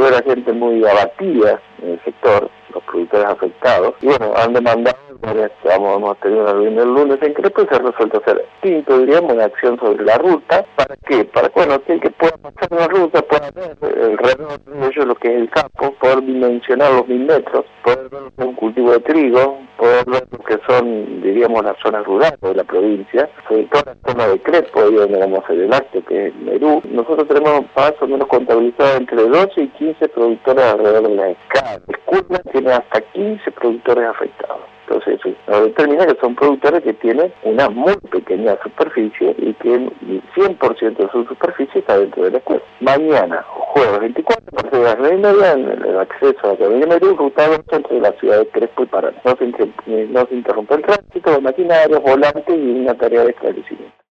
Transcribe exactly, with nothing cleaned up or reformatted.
ver a gente muy abatida en el sector, los productores afectados, y bueno, han demandado, vamos, vamos a tener una reunión el lunes en Crespo y se ha resuelto hacer distinto, diríamos, una acción sobre la ruta. ¿Para qué? Para que, bueno, aquel que pueda pasar una ruta pueda ver alrededor de ellos lo que es el campo, poder dimensionar los mil metros, poder ver lo que es un cultivo de trigo, poder ver lo que son, diríamos, las zonas rurales de la provincia, sobre todo la zona de Crespo, ahí donde vamos a hacer el acto, que es Merú. Nosotros tenemos más o menos contabilizado entre doce y quince productores alrededor de la escala. Escuela tiene hasta quince productores afectados. Entonces, eso nos determina que son productores que tienen una muy pequeña superficie y que el cien por ciento de su superficie está dentro de la escuela. Mañana, jueves veinticuatro, a partir de las nueve y media, en el acceso a la Academia Merú, ruta dos entre la ciudad de Crespo y Paraná. No se, no se interrumpe el tránsito de maquinarias, volantes y una tarea de esclarecimiento.